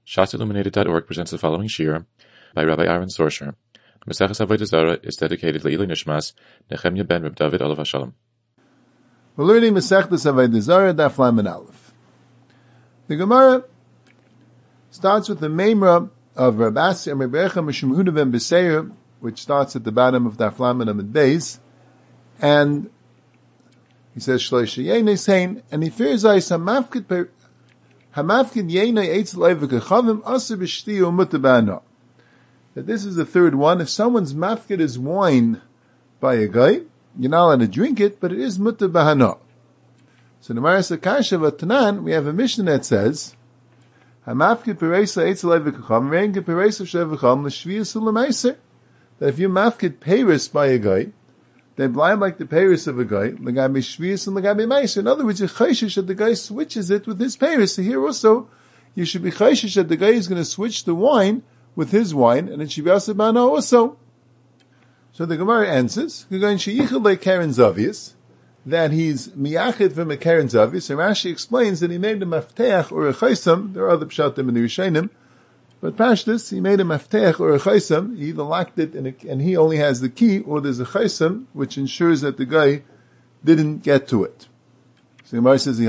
ShatsIlluminated.org presents the following shir by Rabbi Aaron Sorsher. Maseches Avodah Zarah is dedicated to Leilui Nishmas Nechemya ben Reb David Olav HaShalom. We're learning Masechtas Avodah Zarah, Daf Lamed Aleph. The Gemara starts with the Meimra of Reb Asi and Reb Yecha Mishum Yehuda ben Beseir, which starts at the bottom of Daf Lamed Amud Beis, and he says Shloisha Yenes Hein, and he fears Hamafkid Yenei Eitz Leivik Chavim Aser B'Shtiyu Mutabana. That this is the third one. If someone's mafkid is wine by a guy, you're not allowed to drink it, but it is mutabahana. So in the Maras Akasha Vatanan, we have a mission that says, Hamafkid Pereisa Eitz Leivik Chavim Reingid Pereisa Shev Chavim L'Shviyas U'Lemaiser. That if you mafkid Peris by a guy, they blind like the Paris of a guy, L'gabi Shviyas and L'gabi Meiser. In other words, you're chayshish that the guy switches it with his Paris. So here also, you should be chayshish that the guy is going to switch the wine with his wine, and it should be asabana also. So the Gemara answers, that he's miyachid from a keren zavius, and Rashi explains that he made a mafteach or a chaysam. There are other pshatim in the Rishonim, but Pashtus, he made a mafteach or a chaysam. He either locked it and he only has the key, or there's a chaysam which ensures that the guy didn't get to it. So the Gemara says,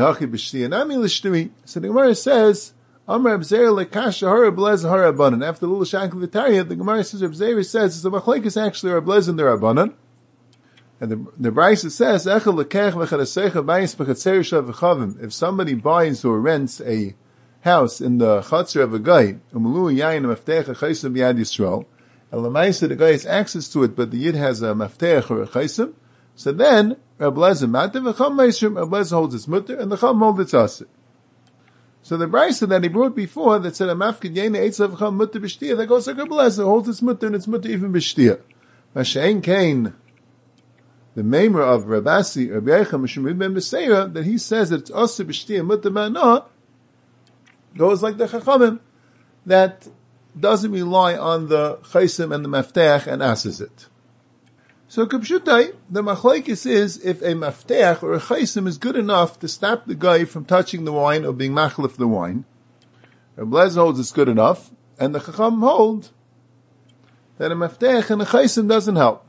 so the Gemara says, Amar Abzer lekasha hara blez hara abanan. After the little shankle v'tarya, the Gemara says Abzer says the machlekes actually are blez in their abanan, and the Brisa says echel lekech v'chadasecha bayis b'chatzer shav v'chavim. If somebody buys or rents a house in the chatzar of a guy, umulu yayin maftech chaysam b'yad Yisrael, and lemaisa the guy has access to it, but the yid has a maftech or a chaysam, so then Reb Lezer matter v'cham meisrim. Reb Lezer holds its mutter and the cham holds its aser. So the Brisa that he brought before that said, Amafkid Yene Eitz Lev Cham Mutter B'Shtia, that goes like Reb Lezer, holds its mutter and its mutter even B'Shtia. Mashain Kain, the Meimer of Reb Asi, Reb Yecha Mishum Yehuda ben Beseira, that he says that it's Aser B'Shtia Mutter B'Ana, goes like the Chachamim, that doesn't rely on the Chaysim and the Mafteach and asses it. So Kapshutai, the machlekes is if a mafteach or a chaysim is good enough to stop the guy from touching the wine or being machlef the wine. Reb Lezer holds it's good enough, and the chacham hold that a mafteach and a chaysim doesn't help.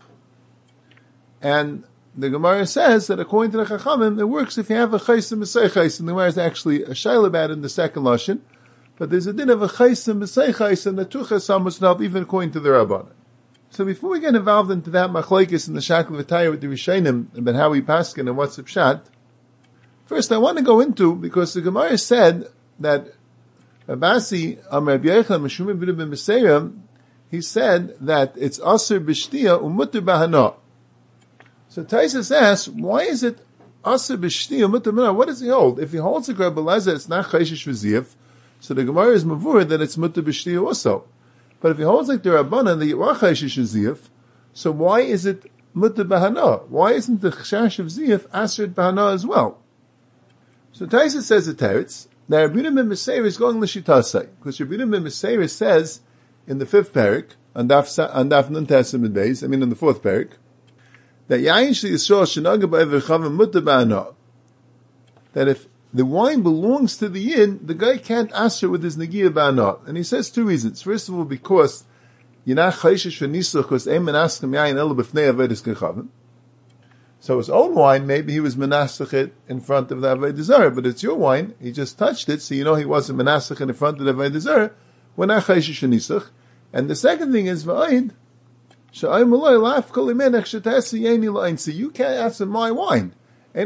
And the Gemara says that according to the chachamim, it works if you have a chaysim b'sei chaysim. The Gemara is actually a shaila about it in the second lashon, but there's a din of a chaysim b'sei chaysim that two chasam must help even according to the Rabbanan. So before we get involved into that machlekes and the shakel v'tayah with the Rishonim about how we paskin and what's the pshat, first I want to go into, because the Gemara said that Abasi Amar Yecha Mishum Yehuda ben Beseira, he said that it's aser b'shtia umutter b'hana. So Taisus asks, why is it aser b'shtia umutter b'hana? What does he hold? If he holds a Reb Lezer, it's not chayshish v'ziyaf, so the Gemara is mavur that it's mutter b'shtia also. But if he holds like the Rabbanan, the Yerachaysh Ziyaf, so why is it Mutter Bahana? Why isn't the Chashash of Ziyaf Asrid Bahana as well? So Taisa says the Teretz, that Rabbi ben Meseir is going L'Shitasai, because Rabbi ben Meseir says in the 5th parak, on Daf Nun Testament days, in the 4th parak, that Yayin Shli Yisrael Shenaga Ba'ever Chavim Mutter Bahana, that if the wine belongs to the yin, the guy can't answer with his negiah ba'anah. And he says two reasons. First of all, because you're not chayshish v'nisuch, because ein menaschem yayin ela b'fnei avedis kechavim. So his own wine, maybe he was menasach it in front of the Avodah Zarah, but it's your wine, he just touched it, so you know he wasn't menasach it in front of the Avodah Zarah. We're not chayshish v'nisuch. And the second thing is v'ayin, sha'ayim aloi la'af kol imenech shetasi yeni la'ayin. So you can't answer my wine. You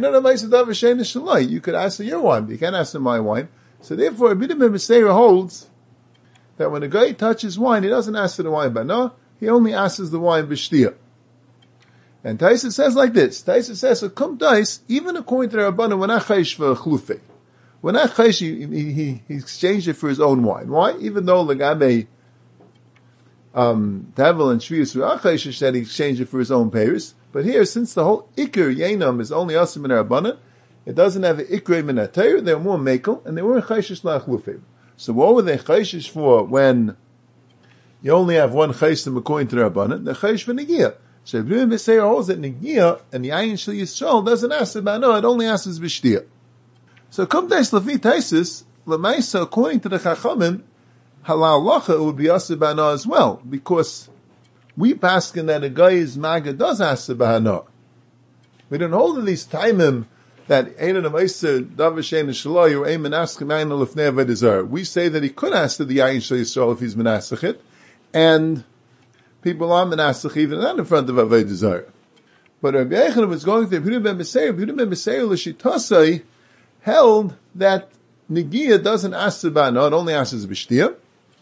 could ask your wine, but you can't ask my wine. So therefore, Rabbi ben Meseir holds that when a guy touches wine, he doesn't ask for the wine, but no, he only asks the wine b'shtia. And Taisa says like this. Taisa says, so come Tais, even according to the Rabbanan, when achayish for chlufe, when achayish, he exchanged it for his own wine. Why? Even though legabe Tavel and Shviyus achayish said he exchanged it for his own payers. But here, since the whole Iker Yenam is only Asim in Rabbanan, it doesn't have an Iker min HaTeir, they're more Mekel, and they weren't Chayshish La'achlufim. So what were they Chayshish for when you only have one Chayshim according to Rabbanan? They're Chayshish for Negiah. So if Ibn Beseir holds that Negiah and the Yayin Shel Yisrael doesn't ask about, no, it only asks B'Shtia. So Kum Tais Lefi Taisis, Lamaisa, according to the Chachamim, halal lacha, it would be asur b'hana as well, because we paskin that a guy's maga does asur b'hana. We don't hold in these timim that Einan Amaisa Davashen Shaloi or Eiman Askim Ayin Lefnei Avodah Zarah. We say that he could ask the Yayin Shal Yisrael if he's menasach it, and people are menasach even not in front of Avodah Zarah. But Rabbi Yochanan was going to Yehuda ben Meseir. Yehuda ben Meseir l'shitasai held that Negiah doesn't ask B'hana, it only asks B'shtia.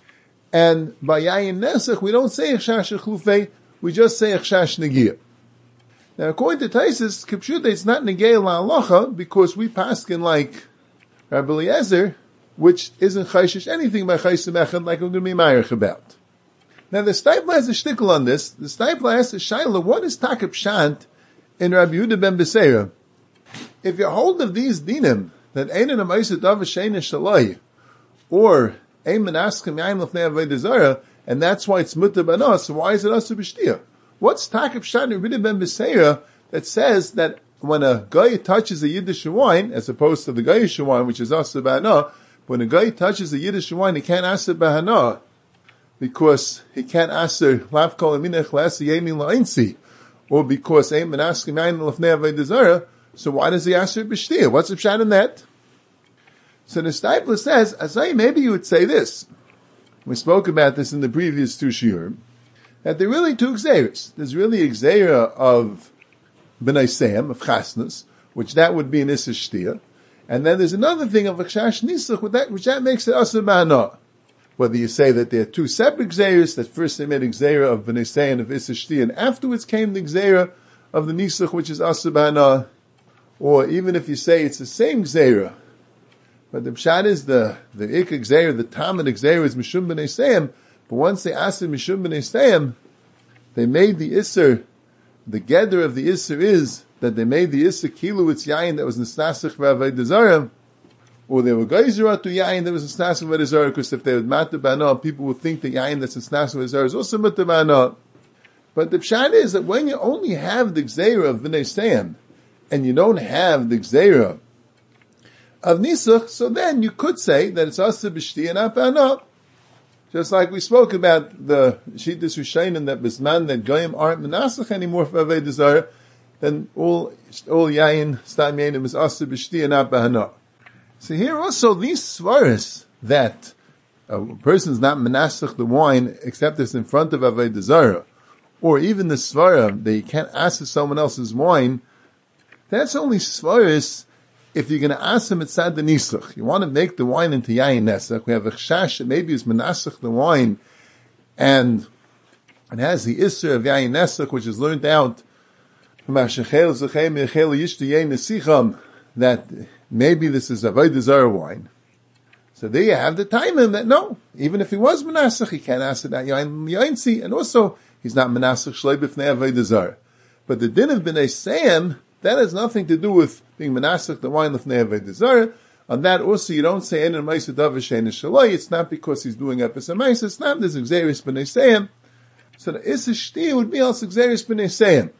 And by Yayin Nesach, we don't say Echshash Echlufei, we just say Echshash Negiah. Now, according to Taisus, Kipshuta, it's not Negiah la'alacha, because we paskin like Rabbi Eliezer, which isn't chayshish anything by chaysim echad, like we're going to be ma'arich about. Now, the Steipler has a shtickle on this. The Steipler asks the Shaila, what is Takab Shant in Rabbi Yehuda ben Beseira? If you hold of these dinim, that Einan Amaisa Davashen Shaloi, or Eiman Askim Yaim Lefnei Avodah Zarah, and that's why it's mutar b'hana, so why is it asur b'shtia? What's Takab Shant in Rabbi Yehuda ben Beseira that says that when a guy touches a Yiddish wine, as opposed to the Gayish wine, which is asur b'hana, when a guy touches a Yiddish wine, he can't asur b'hana, because he can't asur lav kol aminech la'asur yemin la'insi, or because Eiman Askim Yaim Lefnei Avodah Zarah, so why does he asur b'shtia? What's the pshat in that? So the Steipler says, Azai, maybe you would say this. We spoke about this in the previous two shiurim, that there are really two gzeiros. There's really a gzeira of b'nai seim, of chasnas, which that would be an issa shtia, and then there's another thing of akshash nisach, which that makes it asur b'hana. Whether you say that there are two separate gzeiros, that first they made a gzeira of b'nai seim, of issa shtia, and afterwards came the gzeira of the nisach, which is asur b'hana, or even if you say it's the same gzeira, but the pshat is the ikka gzeira, the tamid gzeira is mishum b'nai seim, but once they asked him Mishum B'nai Seim, they made the Isser, the gather of the Isser is that they made the Isser Kilu it's Yayin that was Nisnasach V'Avodah Zarah, or they were Geizer to Yayin that was Nisnasach V'Avodah Zarah, because if they would matter b'hana, people would think the Yayin that's Nisnasach V'Avodah Zarah is also matter b'hana. But the pshat is that when you only have the Gzeira of B'nai Seim, and you don't have the Gzeira of Nisach, so then you could say that it's Asur B'Shti and not b'hana. Just like we spoke about the Shittas Rishonim that Bisman that Goyim aren't Menasach anymore for Avodah Zarah, then all Yayin, Stam Yayin is Asur B'Shti and not b'hana. So here also these svaras that a person's not Menasach the wine except it's in front of Avodah Zarah, or even the svara that you can't ask someone else's wine, that's only svaras if you're going to ask him it's sad the nisach. You want to make the wine into yayin nesach. We have a chash that maybe is menasach the wine, and it has the isser of yayin nesach, which is learned out from Ashechel Zachem Yechel Yishtu Yain Nesicham, that maybe this is Avodah Zarah wine. So there you have the timing that no, even if he was menasach, he can't ask it at yain si, and also he's not menasach shlei b'fnei Avodah Zarah. But the din of b'nai seim, that has nothing to do with being menasach the wine l'fnei Avodah Zarah. On that also you don't say Einan Amaisa Davashen Shaloi. It's not because he's doing Epis Amaisa. It's not there's Gzeris b'nai seim. So the Issa Shti would be also Gzeris b'nai seim.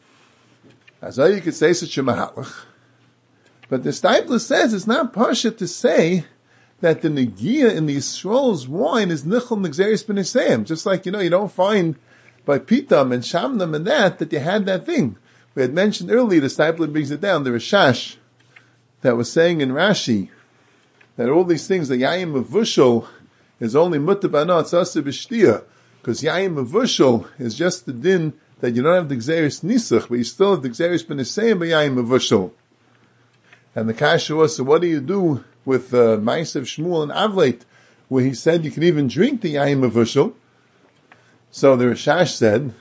As all you could say such a mahalach. But the Steipler says it's not parsha to say that the Negiah in the Yisrael's wine is Nichol Gzeris b'nai seim. Just like, you don't find by Pitam and Shamnam and that you had that thing. We had mentioned earlier, the Steipler brings it down, the Rashash that was saying in Rashi that all these things, the Yayin Mevushal is only Mutar b'hana, it's Asur b'shtia, because Yayin Mevushal is just the din that you don't have the Gzeris Nisach, but you still have the Gzeris b'nai seim by Yayin Mevushal. And the Kasha was, so what do you do with Ma'asav Shmuel and Avleit, where he said you can even drink the Yayin Mevushal? So the Rashash said,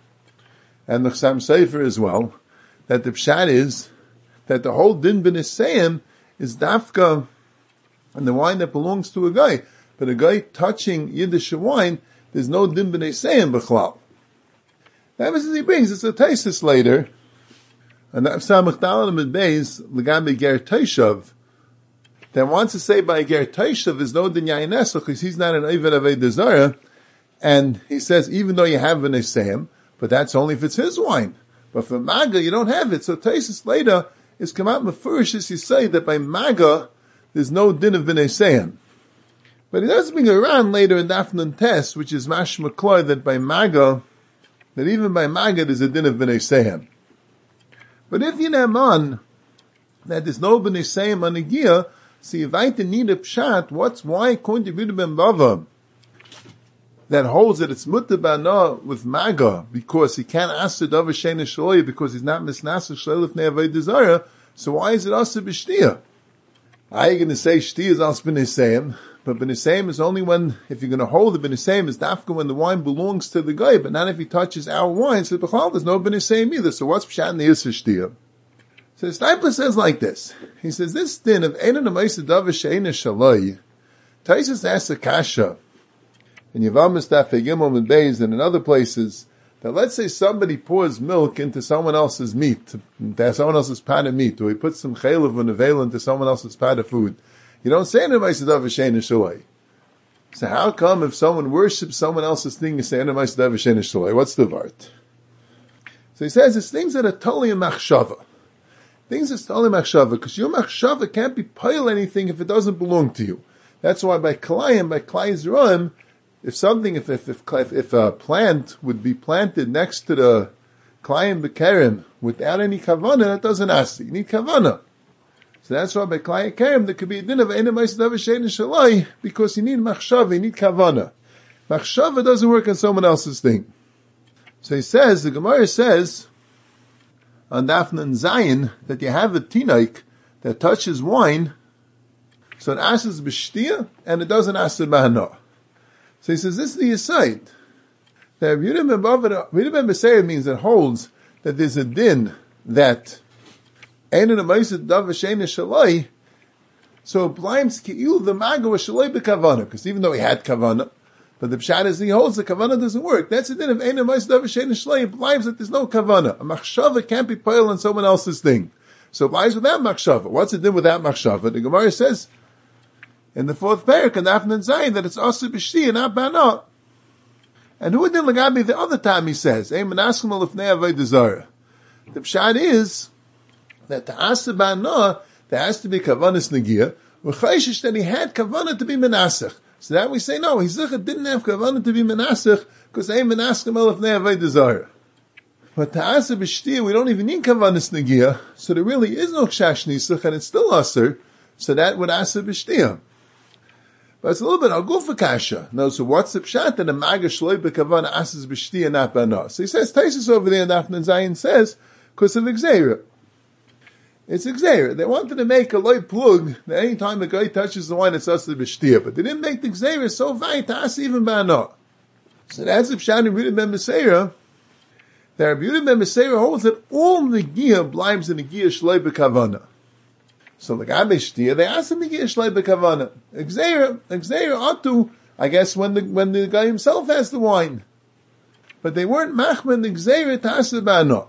and the Chassam Sofer as well, that the pshat is that the whole din b'nai seim is dafka and the wine that belongs to a guy. But a guy touching Yiddish wine, there's no din b'nai seim b'chlal. That was what he brings. It's a Taisus later, and that Samach Dalam and Beis l'gabe ger Toshav that wants to say by ger Toshav there's no din yayin nesach because he's not an Oved Avodah Zarah, and he says even though you have b'nai seim, but that's only if it's his wine. But for Maga, you don't have it. So Taisus later is come out mefurish as you say that by Maga, there's no din of b'nai seim. But he does bring around later in Daf Nun Tes, which is mashma klor, that by Maga, that even by Maga there's a din of B'nai Seim. But if you name that there's no B'nai Seim on the gear, so you invite the need of pshat, why according to Rebbe ben Bava, that holds that it's mutter bana with Maga, because he can't ask the davar sheina shaloy, because he's not misnasach shaloy lifnei avodah zarah, so why is it also b'shtia? Are you going to say shtia is also B'nai Seim? But B'nai Seim is only when, if you're going to hold the B'nai Seim, is dafka when the wine belongs to the guy, but not if he touches our wine, so there's no B'nai Seim either, so what's pshat in the Yisr shtia? So the Stipler says like this. He says, this din of Einan Amaisa Davar Sheina Shaloi, Taisus asks a kasha, in Yavamas Daf Gimel and Beis and in other places, that let's say somebody pours milk into someone else's meat, into someone else's pot of meat, or he puts some chaylev or nevel into someone else's pot of food. You don't say Einan Amaisa Davar Sheina Shaloi. So how come if someone worships someone else's thing, you say Einan Amaisa Davar Sheina Shaloi? What's the vart? So he says, it's things that are totally a machshava. Things are totally machshava, because your machshava can't be pile anything if it doesn't belong to you. That's why by Kalayim, by Klai Yisrael, if a plant would be planted next to the Klayim B'Kerem without any kavana, that doesn't ask. You need kavana. So that's why by Klayim B'Kerem there could be a din of Einan Amaisa Davar Sheina Shaloi, because you need machshava, you need kavana. Machshava doesn't work on someone else's thing. So he says, the Gemara says, on Daf Nun Zayin, that you have a tinaik that touches wine, so it asks b'shtia, and it doesn't ask b'hana. So he says, this is the aside. That Rebbe ben Beseir means it holds that there's a din that Einan Amaisa Davar Sheina Shaloi, so it blames ki'il the maga was shaloi b'kavana, because even though he had kavana, but the pshat is he holds the kavana doesn't work. That's the din of Einan Amaisa Davar Sheina Shaloi. It believes that there's no kavana. A machshava can't be piled on someone else's thing. So it believes without machshava. What's the din without machshava? The Gemara says in the fourth parak in Daf Nun Zayin that it's also b'shtia, not bana. And who did Lagabi the other time he says, Ein menaskim lifnei avodah zarah. The pshat is that to asa bana, there has to be kavanas negia, v'chayshish that he had kavana to be menasach. So that we say, no, Hizikha didn't have kavanah to be menasach, because Ein menaskim lifnei avodah zarah. But to asa b'shtia, we don't even need kavanas negia, so there really is no kshash nisach, and it's still aser, so that would asa b'shtia. But it's a little bit agufa kasha. No, so what's the pshat that a maga shloi b'kavana asas b'shtia not bana? So he says, Taisus over there in Daf Nun Zayin says, because of Xera. It's Xera. They wanted to make a loy plug that any time a guy touches the wine, it's asas b'shtia. But they didn't make the Xera so vay to asa even bana. So that's the pshat in Rebbe ben Beseira. That Rebbe ben Beseira holds that all the gia blimes in the gia shloi b'kavana. So the Gabe Shtia, they asked him to get Shlei B'Kavana. Xera ought I guess, when the guy himself has the wine. But they weren't Machman the Xera to Asa B'Ana.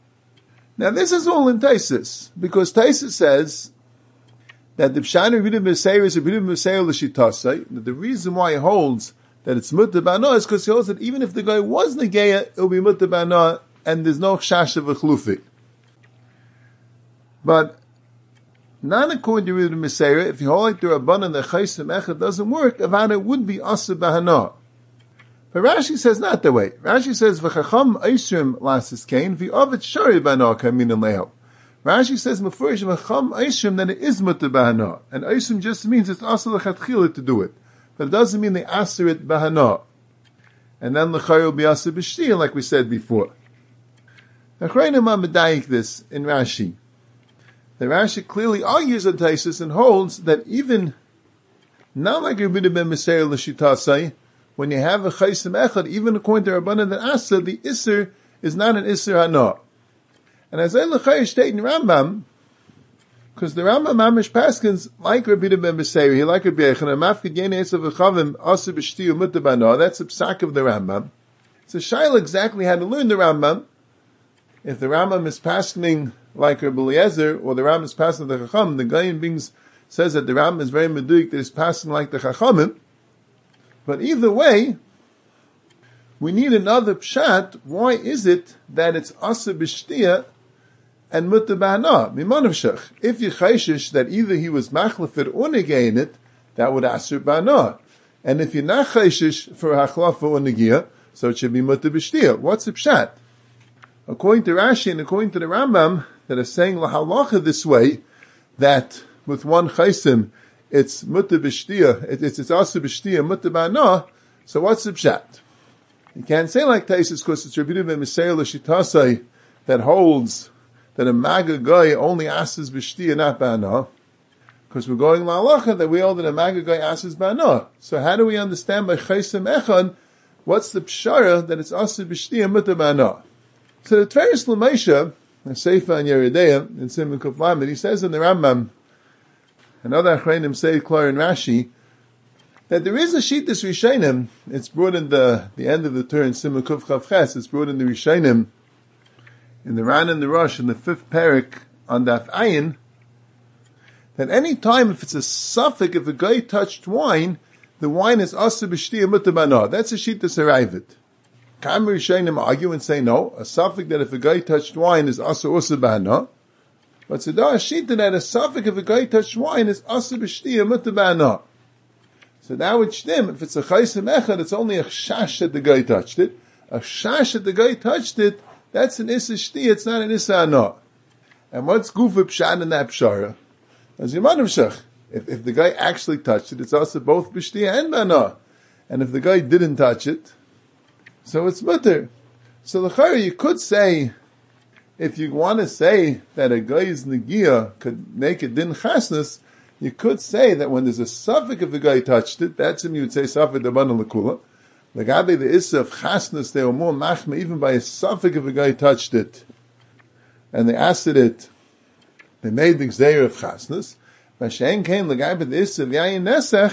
Now this is all in Taisus, because Taisus says that the Pshan of Rebbe ben Beseira is a Rebbe ben Beseira l'shitasai, that the reason why he holds that it's Mutter B'Ana is because he holds that even if the guy was Negeya, it will be Mutter B'Ana, and there's no Chash of a Chlufi. But not according to Rebbe ben Beseira, if you hold like the Rabbanan the Chaysim Echad doesn't work, Avana would be Asa B'Hana. But Rashi says not that way. Rashi says, V'chacham Eisrim Lasis Kain, V'ovet Shari B'Hana Kamin and Leho. Rashi says, Mefurish V'chacham Eisrim, then it is Mutter B'Hana. And Eisrim just means it's Asa L'chatchila to do it. But it doesn't mean they Asa it B'Hana. And then L'chayr will be Asa B'Shtia, like we said before. Now, Chrayim HaMedayik this in Rashi. The Rashi clearly argues on Taisus and holds that even, not like Rebbe ben Beseira l'shitasai, when you have a chaysim echad, even according to Rabbanan that Asa, the Isser is not an Isser Hana. And as I l'chayr state in Rambam, because the Rambam Mamish Paskins, like Rebbe ben Beseira, he like Rebbe Echad, and Mafkid Yene Esav V'chavim, Asa B'shtiyu Mutter B'Hana, that's the psak of the Rambam. So Shaila exactly had to learn the Rambam. If the Rambam is paskening like Rebbe Eliezer, or the Rambam is passing the Chacham, the Gaon Bings says that the Rambam is very meduik, that is passing like the Chachamim. But either way, we need another pshat. Why is it that it's Asa B'Shtia and Mutter B'Hana? Mimanavshach. If you chayshish that either he was machlefit or negayin it, that would Asur B'Hana. And if you're not chayshish for hachlafa or negia, so it should be mutter b'shtia. What's the pshat? According to Rashi and according to the Rambam, that are saying lahalacha this way, that with one chaysim, it's mutter b'shtia, it's also b'shtia, mutter ba'ana, so what's the pshat? You can't say like Taisus, because it's Rabbi Yehuda ben Meseir l'shitasai, that holds that a maga guy only asks b'shtia, not ba'ana, because we're going lahalacha that we hold that a maga guy asks ba'ana. So how do we understand by chaysim echad, what's the pshara that it's also b'shtia, mutter ba'ana? So the Tveris L'Meisha, the Seifa and Yeridea, in Simon Kuf Lamed, he says in the Rambam, and other Achreinim say, Klar and Rashi, that there is a Shittas Rishonim, it's brought in the end of the turn, Simon Kuf Chav Ches, it's brought in the Rishonim, in the Ran and the Rosh, in the 5th parak, on Daf Ayin, that any time if it's a suffix, if a guy touched wine, the wine is Asa B'Shtiyah Mutter Ba'ana. That's a Shittas Harayvit. Kam Rishonim argue and say no, a suffix that if a guy touched wine is Asa B'Ana, but Tzedar Shita that a suffix if a guy touched wine is Asa B'Shtiyah Mutter Ba'ana. So now it's shtim, if it's a chaysim echad, it's only a chash that the guy touched it. A chash that the guy touched it, that's an issa shti, it's not an issa ana. And what's gufa pshat in that pshara? As Yamanim Shech, if the guy actually touched it, it's also both b'shtiya and b'ana. And if the guy didn't touch it, so it's mutter. So l'chayr, you could say, if you want to say that a guy's negia could make a din chasnus, you could say that when there's a suffix if the guy touched it, that's him you would say suffix d'abana l'kula. The gabe the issa of chasnus, they were more machma even by a suffix if a guy touched it. And they asked it, they made the gzeir of chasnus. Mashen came the gabe the issa of yayin nesach.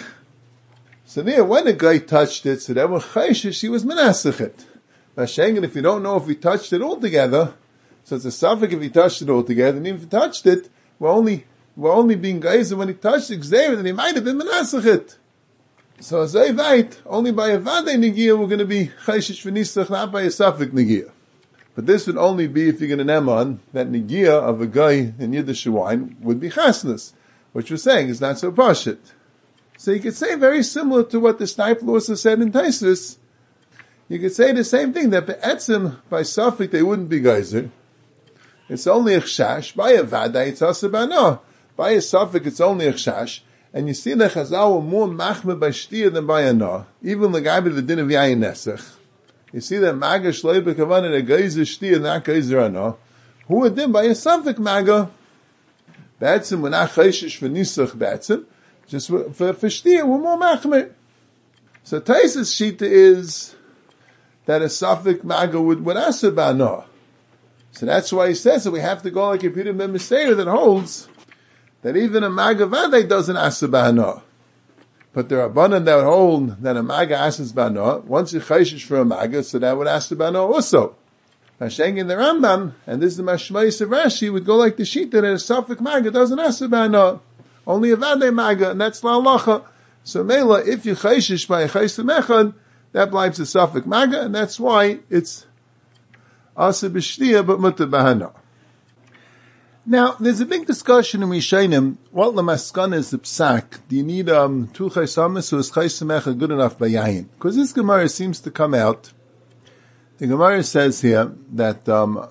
So there, when a guy touched it, so that was chayshish, he was menasach it. Mashen, if you don't know if he touched it altogether, so it's a suffix if he touched it altogether, and even if he touched it, we're only being geyser when he touched the gzeir, then he might have been menasach it. So as I write, only by a vade negia we're going to be chayshish v'nisach, not by a suffix negia. But this would only be if you're going to neman that negia of a guy in Yiddish wine would be chasnus, which we're saying is not so pashit. So you could say very similar to what the Sniper also said in Taisus. You could say the same thing, that be'etzim, by suffix, they wouldn't be geyser. It's only a chash. By a vada, it's asabana. By a suffix, it's only a chash. And you see the Chazal were more machme by shtir than by ana. Even the guy the din of yayin nesach. You see that maga shloi b'kavan a geyser shtir, not geyser ana. Who would din by a suffix maga? Be'etzim, we're not chayshish for nisach be'etzim. Just for shtir, we're more machmer. So Taisa's shita is that a suffix maga would asa ba'ana. So that's why he says that we have to go like a Peter ben Meseir that holds that even a maga vade doesn't asa ba'ana. But there are abundant that would hold that a maga asas ba'ana. Once you chayshish for a maga, so that would asa ba'ana also. Masheng in the Rambam, and this is the Mashmayis of Rashi, would go like the shita that a suffix maga doesn't asa ba'ana. Only a vade maga, and that's la'alacha. So Mela, if you chayshish by a chaysim echad, that bleibt a suffix maga, and that's why it's asa b'shtiya, but mutter b'hana. Now, there's a big discussion in Rishonim, what l'maskan is the psak? Do you need two chaysamis, or is chaysim echad good enough by yayin? Because this Gemara seems to come out, the Gemara says here, that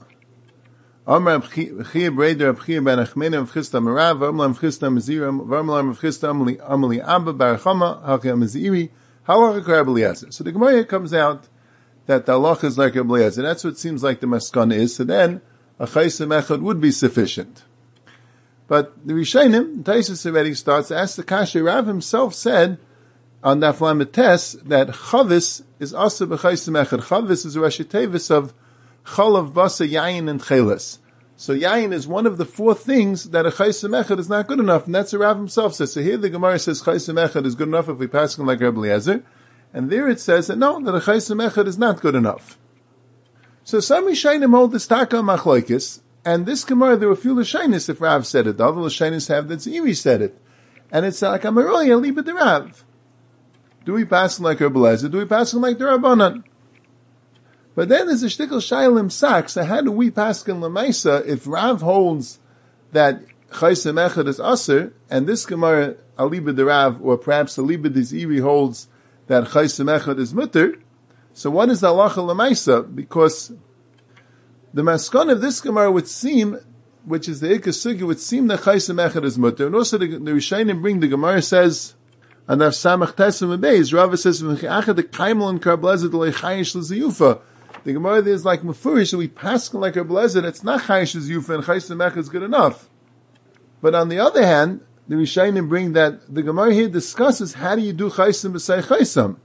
Amar Abchia Breder Abchia Ben Achmena Avchista Merav Amlam Avchista Meziram Varmalam Avchista Amali Abba Barachama Halcha Meziri Halacha Karabeliezer. So the Gemara comes out that the halacha is like Karabeliezer. That's what it seems like the Maskana is. So then a Chaysim Echad would be sufficient. But the Rishonim, Taisus already starts to ask the Kasha. Rav himself said on Daf Lamed Tes that Chavis is also b'Chaysim Echad. Chavis is a Rashi Tevis of Chalav, Basa, Yayin, and Chelis. So Yayin is one of the four things that a Chaysim Echad is not good enough, and that's what Rav himself says. So here the Gemara says Chaysim Echad is good enough if we pass him like Rebbe Eliezer, and there it says that no, that a Chaysim Echad is not good enough. So some Rishonim hold this Taka Machlokes, and this Gemara there were a few Lashonis if Rav said it. The other Lashonis have that Ziri said it, and it's like Amaroya Liba de Rav. Do we pass him like Rebbe Eliezer? Do we pass him like the Rabbanan? But then there's a shtickle shaylim sak. So how do we paskin lemaisa if Rav holds that chaysim echad is aser, and this Gemara aliba de Rav, or perhaps aliba de Ziri holds that chaysim echad is mutter. So what is the halacha l'maisa? Because the maskon of this Gemara would seem, which is the Ikkas Sugi, would seem that chaysim echad is mutter. And also the Rishonim bring, the Gemara says, and Daf Samach Tesem and Beis, Rava says, "V'chachad the kaimel and karblezer the lechayish l'ziyufa." The Gemara there is like mafurish, so we paskin like karblezer. It's not chayish l'ziyufa, and chaysim echad is good enough. But on the other hand, the Rishonim bring that the Gemara here discusses how do you do chaysim b'sei chaysam.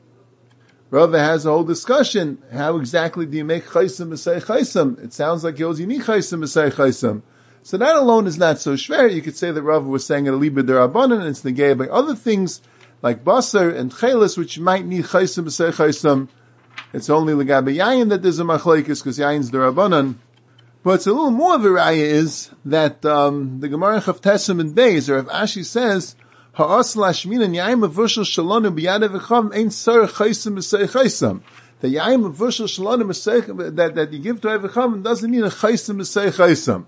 Rava has a whole discussion. How exactly do you make chaysim b'sei chaysam? It sounds like you need chaysim b'sei chaysam. So that alone is not so schwer. You could say that Rava was saying a liba derabanan, and it's negated by other things like basar and chelis, which might need chaysim b'sei chaysam. It's only legabe yayin that there's a machlekes because yayin's derabanan. But it's a little more of a raya is that the Gemara Chavtesim and Beis, or if Ashi says, ha'as lashminan yayin mavushal shalonu b'yadav v'chav ain't sar chaysim b'sei chaysam. The yayin mavushal shalonu that you give to Avichavim doesn't mean a chaysim b'sei chaysam.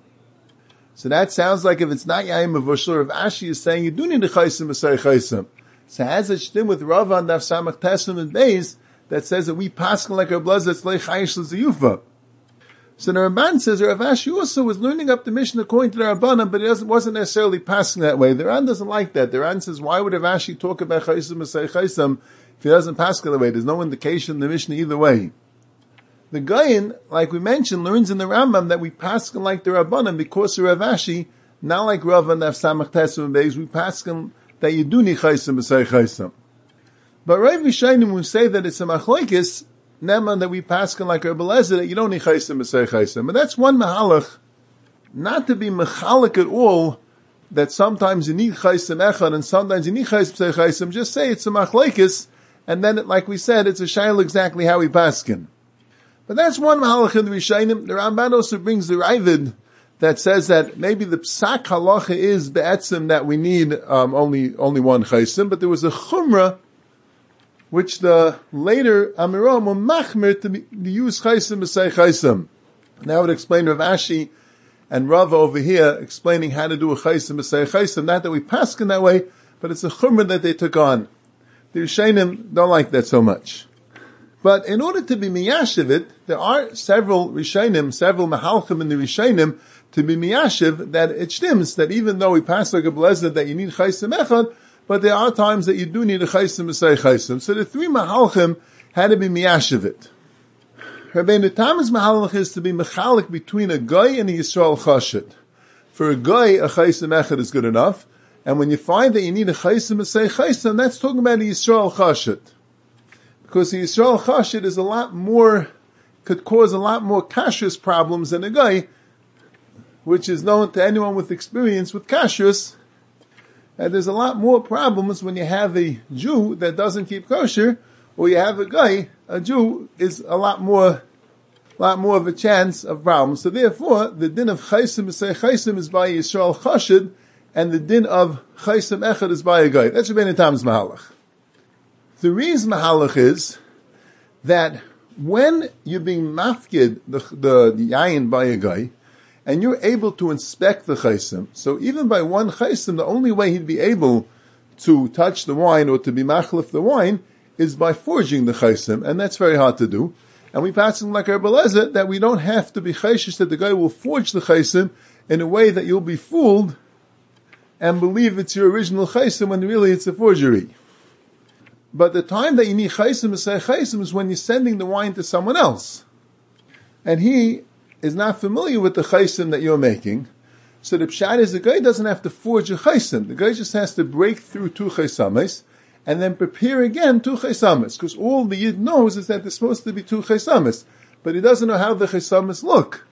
So that sounds like if it's not yayin mavushal, or if Ashi is saying you do need a chaysim b'sei chaysam. So has a shtim with Rava and Daf Samach Tesem and Beis that says that we paskin like our blood that's lechayish l'ziyufa. So the Ramban says Rav Ashi also was learning up the Mishnah according to the Rabbanan, but he wasn't necessarily passing that way. The Ran doesn't like that. The Ran says, why would Rav Ashi talk about chaysim b'sei chaysam if he doesn't pass that way? There's no indication in the Mishnah either way. The Gayin, like we mentioned, learns in the Rambam that we paskin like the Rabbanan because of Rav Ashi, not like Rav and Daf Samach Tesem and Beis, we paskin that you do need chaysim b'sei chaysam. But Rav Yishayim, who say that it's a machlokes, Neman that we paskin like Rebbe Lezer that you don't need chaysim b'sei chaysam. But that's one mahalach, not to be mechalik at all, that sometimes you need chaysim echad and sometimes you need chaysim b'sei chaysam. Just say it's a machlekes, and then, like we said, it's a shayla exactly how we paskin. But that's one mahalach in the Rishayim. The Ramban also brings the Ravid that says that maybe the psak halacha is be'etzim that we need only one chaysim, but there was a chumrah which the later Amiram were machmir to use chaysim b'sei chaysam. Now I would explain Rav Ashi and Rava over here explaining how to do a chaysim b'sei chaysam. Not that we paskin that way, but it's a chumrah that they took on. The Rishonim don't like that so much. But in order to be miyashiv it, there are several Rishonim, several mahalchim in the Rishonim to be miyashiv that it shtims that even though we pass like a blessed that you need chaysim echad, but there are times that you do need a chaysim b'sei chaysam. So the three mahalchim had to be miyashiv it. Rabbeinu Tam's mahalach is to be mechalik between a guy and a Yisrael chashid. For a guy, a chaysim echad is good enough. And when you find that you need a chaysim b'sei chaysam, that's talking about a Yisrael chashid. Because the Yisrael chashid is a lot more, could cause a lot more kashrus problems than a guy, which is known to anyone with experience with kashrus. And there's a lot more problems when you have a Jew that doesn't keep kosher, or you have a guy, a Jew, is a lot more of a chance of problems. So therefore, the din of chaysim b'sei chaysam is by Yisrael chashid, and the din of chaysim echad is by a guy. That's Rabbeinu Tam's mahalach. The reason mahalach is that when you're being mafkid the yayin by a guy, and you're able to inspect the chaysim, so even by one chaysim, the only way he'd be able to touch the wine or to be machlif the wine is by forging the chaysim, and that's very hard to do. And we pass him like Rebbe Lezer that we don't have to be chayshish that the guy will forge the chaysim in a way that you'll be fooled and believe it's your original chaysim when really it's a forgery. But the time that you need chaysim b'sei chaysam is when you're sending the wine to someone else, and he is not familiar with the chaysim that you're making. So the pshat is the guy doesn't have to forge a chaysim. The guy just has to break through two chaysamis and then prepare again two chaysamis. Because all the yid knows is that there's supposed to be two chaysamis, but he doesn't know how the chaysamis look.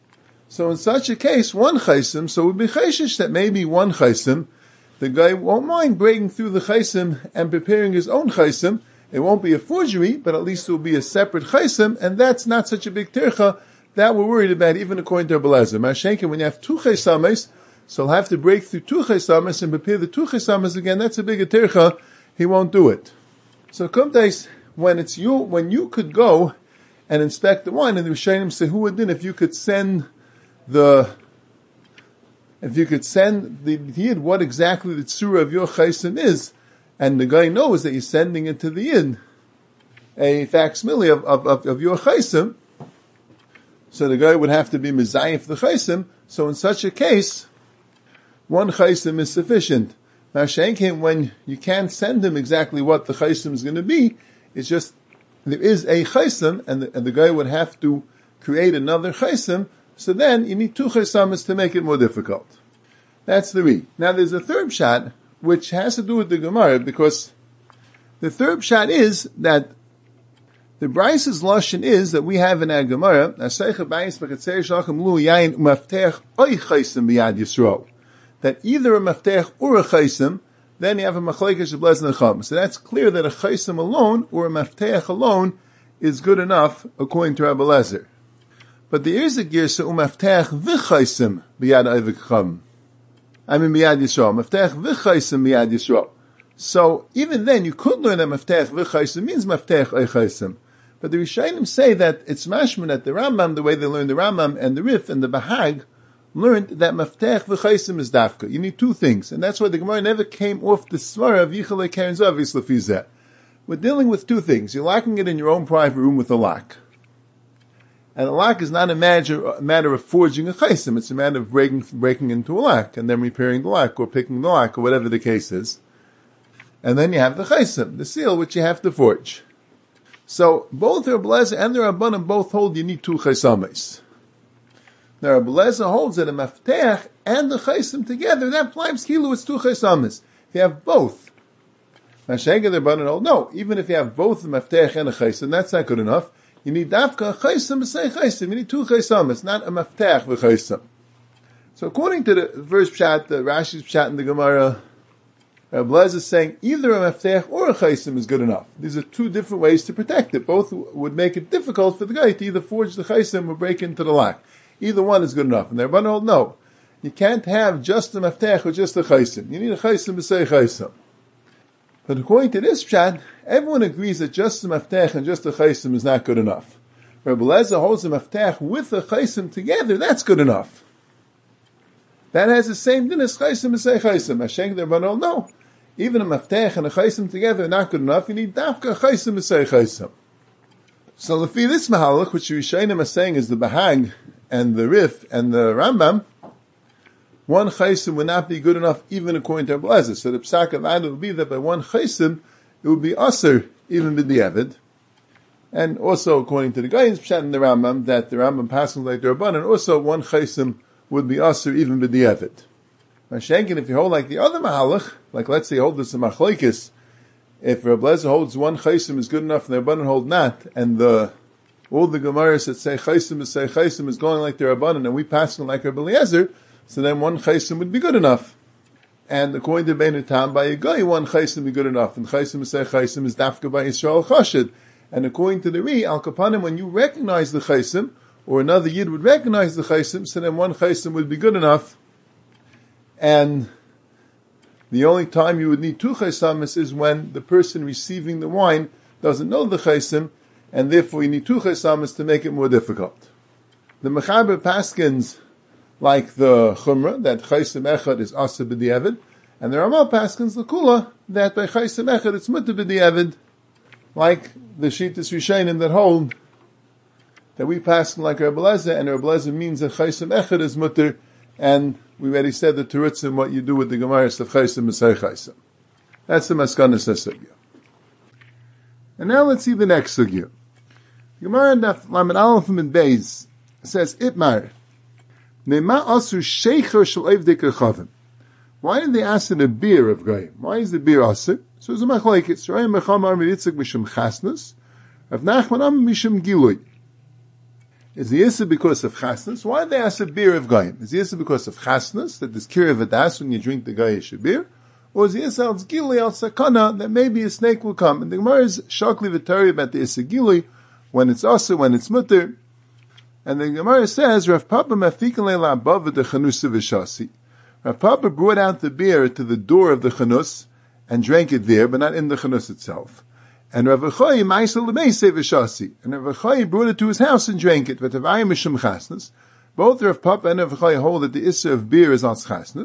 So in such a case, one chaysim, so it would be chayshish that maybe one chaysim, the guy won't mind breaking through the chaysim and preparing his own chaysim. It won't be a forgery, but at least it will be a separate chaysim, and that's not such a big tircha that we're worried about, even according to Rebbe Lezer. Mashenka, when you have two chaysamis, so he'll have to break through two chaysamis and prepare the two chaysamis again. That's a bigger tircha. He won't do it. So kumtais, when you could go and inspect the wine, and the Rishonim say, who would then, if you could send the yid what exactly the tzura of your chaysim is, and the guy knows that you're sending it to the Yid, a facsimile of your chaysim, so the guy would have to be mezayif the chaysim. So in such a case, one chaysim is sufficient. Now, Shenkin, when you can't send him exactly what the chaysim is going to be, it's just, there is a chaysim, and the guy would have to create another chaysim, so then you need two chaysamas to make it more difficult. That's the re. Now there's a third shot, which has to do with the Gemara, because the third shot is that the Bryce's lashon is that we have in our Gemara, that either a maftech or a chaysim, then you have a machlekes sheblez necham. So that's clear that a chaysim alone or a maftech alone is good enough according to Rabbi Lezer. But there is a girsa umaftech v'chaysim b'yad avik I mean b'yad Yisrael. Maftech v'chaysim b'yad Yisrael. So even then you could learn that maftech v'chaysim means maftech aychaysim. But the Rishonim say that it's mashman that the Rambam, the way they learned the Rambam and the Rif and the Bahag, learned that maftech v'chaysim is dafka. You need two things, and that's why the Gemara never came off the svara of Yichalei Keren Zavis lefizeh. We're dealing with two things. You're locking it in your own private room with a lock. And a lock is not a matter of forging a chaysim. It's a matter of breaking into a lock and then repairing the lock or picking the lock or whatever the case is. And then you have the chaysim, the seal, which you have to forge. So both Rabbi Lezer and the Rabbanim both hold you need two chaysamis. Now Rabbi Lezer holds that a maftech and the chaysim together, that plimes kilu, it's two chaysamis. If you have both, Mashega the Rabbanim hold, no, even if you have both the maftech and a chaysim, that's not good enough. You need dafka a chaysim, say chaysim. You need two chaysamis, not a maftech v'chaysim. So according to the first pshat, the Rashi's pshat in the Gemara, Rabbi Lezer is saying either a maftech or a chaysim is good enough. These are two different ways to protect it. Both would make it difficult for the guy to either forge the chaysim or break into the lock. Either one is good enough. And the Rabbanan hold, no. You can't have just a maftech or just a chaysim. You need a chaysim to say chaysim. But according to this pshat, everyone agrees that just the maftech and just the chaysim is not good enough. Rabbi Lezer holds the maftech with the chaysim together, that's good enough. That has the same din as chaysim and say chaysim. Hashem the Rabbanan, no. Even a maftech and a chaysim together are not good enough. You need dafka chaysim and say chaysim. So lefi this mahalach, which the Rishonim are saying is the Bahag and the Rif and the Rambam, one chaysim would not be good enough even according to Rabbi Lezer. So the psak of Ad would be that by one chaysim it would be aser even b'diavad. And also according to the Gayin's pshat in the Rambam, that the Rambam passing like the Rabbanan, also one chaysim would be aser even b'diavad. Mashenkin, if you hold like the other mahalach, like let's say hold this in machlokes, if Rabbi Lezer holds one chaysim is good enough and the Rabbanan hold not, and all the Gemaras that say chaysim is going like the Rabbanan, and we passing like Rabbi Eliezer, so then one chaysim would be good enough. And according to Bein Tam, by a guy, one chaysim would be good enough. And chaysim is dafka by Yisrael chashid. And according to the Ri, al kapanim, when you recognize the chaysim, or another yid would recognize the chaysim, so then one chaysim would be good enough. And the only time you would need two chaysamis is when the person receiving the wine doesn't know the chaysim, and therefore you need two chaysamis to make it more difficult. The Mechaber Paskins, like the Chumrah, that chaysim echad is asa b'diavad, and the Ramal Paskins the Kula, that by chaysim echad it's mutter b'diavad, like the Shittas Rishonim that hold that we pass like Rabbi Lezer, and Rabbi Lezer means that chaysim echad is mutter, and we already said the terutzim what you do with the Gemaras of chaysim and say chaysim. That's the Maskanas Sugya. And now let's see the next Sugya. Gemara Daf Lamed Aleph and Beis says Itmar. Why did they ask the beer of Goyim? Why is the beer asur? So it's a machlokes. Ra'ayim Mecham Amar Yitzchak mishum chasnas, Rav Nachman Amar mishum gilui. Is the Yisra because of chasnas? Why did they ask the beer of Goyim? Is the Yisra because of chasnas, that there's kira v'das when you drink the Goyish beer? Or is the Yisra al gilui al sakana, that maybe a snake will come? And the Gemara is shakli v'tari about the Yisra gilui, when it's asur, when it's mutter. And the Gemara says, Rav Papa mafikan leila above the chanusa v'shasi. Rav Papa brought out the beer to the door of the chanus and drank it there, but not in the chanus itself. And Rav Achayi ma'isa l'meisei v'shasi. And Rav Achayi brought it to his house and drank it. V'tavayim mishum chasnas. Both Rav Papa and Rav Achayi hold that the issue of beer is as chasnas.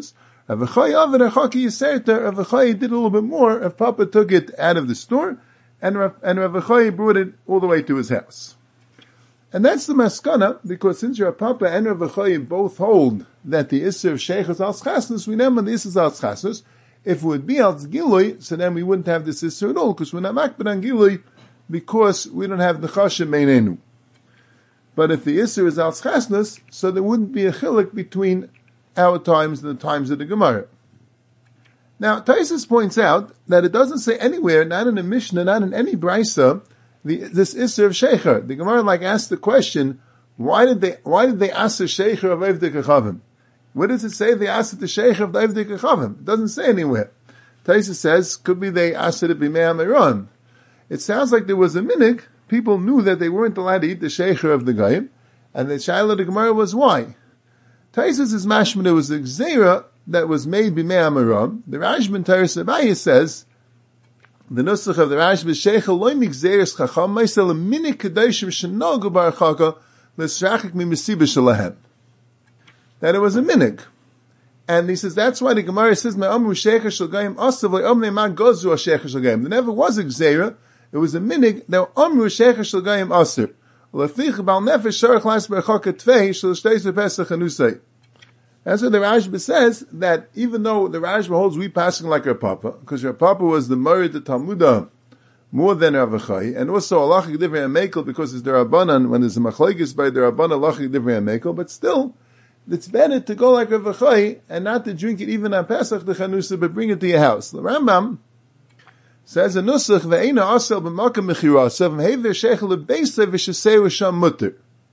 Rav Achai Avid Achaki Yiserta, Rav Achai did a little bit more. Rav Papa took it out of the store, and Rav Achai brought it all the way to his house. And that's the maskana, because since Rav Papa and Rav Achai both hold that the Isser of Sheikh is al Chasnus, we know when the Isser is al Chasnus. If it would be al Gilui, so then we wouldn't have this Isser at all, because we're not makbid on Gilui, because we don't have the Chashem Meinenu. But if the Isser is al Chasnus, so there wouldn't be a chiluk between our times and the times of the Gemara. Now, Taisus points out that it doesn't say anywhere, not in the Mishnah, not in any Brisa, this Isser of Sheikher. The Gemara asked the question, why did they ask the Sheikher of Evdei Kechavim? What does it say they asked the Sheikher of the Evdei Kechavim? It doesn't say anywhere. Taisus says, could be they asked it to be Me'amiron. It sounds like there was a minig, people knew that they weren't allowed to eat the Sheikher of the Goyim, and the Shaila of the Gemara was why? Taisus is mashman, it was a Gzeira that was made b'mei amaram. The Rashba in Teres Abayis says, the Nusach of the Rashba, Sheicha loy migzeiris chacham, meisel a mini kadoshim shenogu bar chaka, l'srachik mi mesiba shalahem. That it was a minig. And he says, that's why the Gemara says, me'amru Sheikha shalgayim asav le'omnei ma gozu ha-Sheikha shalgayim. There never was a Gzeira, it was a minig, that amru Sheikha shalgayim asir. L'fich bal nefesh sharach las bar chaka tvei, shal shteis v'pesach anusay. That's what the Rashba says, that even though the Rashba holds we passing like our Papa, because our Papa was the Murray the Talmudah more than Rav Achai, and also Halachic Divrei HaMekel, because it's the Rabbanan, when there's a Machlekes by the Rabbanan Halachic Divrei HaMekel, but still, it's better to go like Rav Achai, and not to drink it even on Pesach, the Chanusa, but bring it to your house. The Rambam says, a Nusach, ve'ena asel b'makam mechira, sevim hever sheichel lebeisei v'sheseu sham mutter.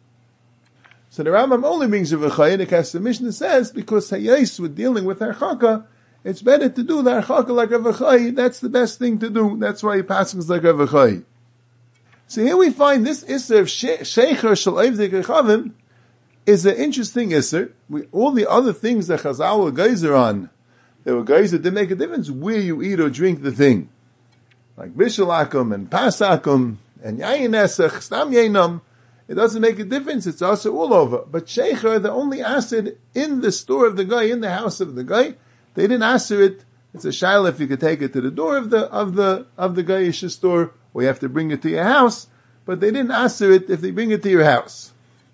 So the Rambam only brings Rav Achai, because the Mishnah says, because Hayais were dealing with Harchaka, it's better to do the Harchaka like Rav Achai, that's the best thing to do, that's why he passes like Rav Achai. So here we find this Isser of Sheikher Shal Evdei Kechavim is an interesting Isser. All the other things that Chazal were geyser on, they were geyser, didn't make a difference where you eat or drink the thing. Like Bishalakum and Pasakum and Yayin Esach, Stam Yainam, it doesn't make a difference. It's also all over. But Sheikher, they only answered in the store of the guy, in the house of the guy. They didn't answer it. It's a shaila if you could take it to the door of the Gayish store, or you have to bring it to your house. But they didn't answer it if they bring it to your house.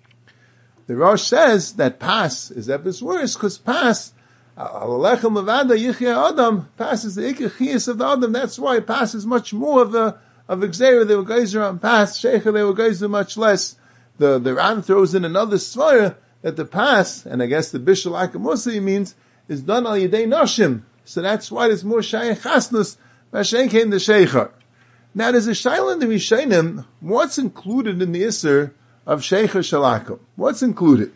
The Rosh says that pas is epis worse, because pas, Alechem Levada Yichya Adam, pas is the Ikechiyas of the Adam. That's why pas is much more of a Gzeira. They were geyser on pas. Sheikher, they were geyser much less. The Ran throws in another svara that the pas, and I guess the Bishul Akamusi means, is done al Yidei Nashim. So that's why there's more Shayach Chasnus, Mashen came the Sheikher. Now there's a Shaila in the Rishonim, what's included in the Isser of Sheikher Shalakum? What's included?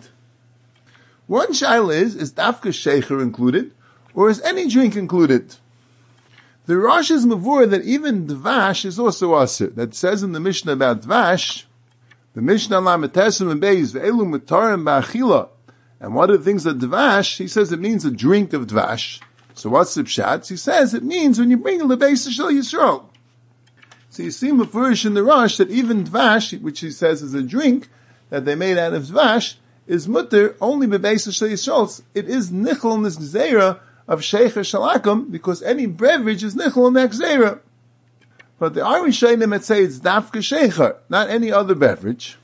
One Shaila is Dafka Sheikher included, or is any drink included? The Rosh is mavur that even Dvash is also Asir. That says in the Mishnah about Dvash, the Mishnah Lametesim and Beis, Ve'elu Mutarim Ba'achila. And one of the things that Dvash, he says it means a drink of Dvash. So what's the Pshat? He says it means when you bring a Lebeis Shel Yisrael. So you see Mefurish in the Rosh that even Dvash, which he says is a drink that they made out of Dvash, is mutter only Bebeis Shel Yisrael. It is Nichel in this Gzeira of Sheikher Shalakum, because any beverage is Nichel in that Gzeira. But the Irish Shainim that say it's Dafka Sheikher, not any other beverage.